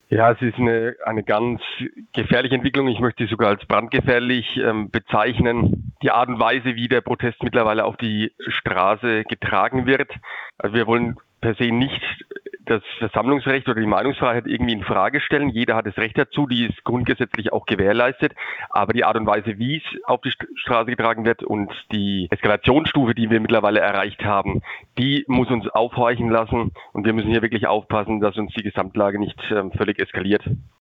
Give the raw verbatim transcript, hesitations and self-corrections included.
Ja, es ist eine, eine ganz gefährliche Entwicklung. Ich möchte sie sogar als brandgefährlich ähm, bezeichnen. Die Art und Weise, wie der Protest mittlerweile auf die Straße getragen wird. Also wir wollen per se nicht das Versammlungsrecht oder die Meinungsfreiheit irgendwie in Frage stellen. Jeder hat das Recht dazu, die ist grundgesetzlich auch gewährleistet. Aber die Art und Weise, wie es auf die Straße getragen wird und die Eskalationsstufe, die wir mittlerweile erreicht haben, die muss uns aufhorchen lassen. Und wir müssen hier wirklich aufpassen, dass uns die Gesamtlage nicht ähm, völlig eskaliert.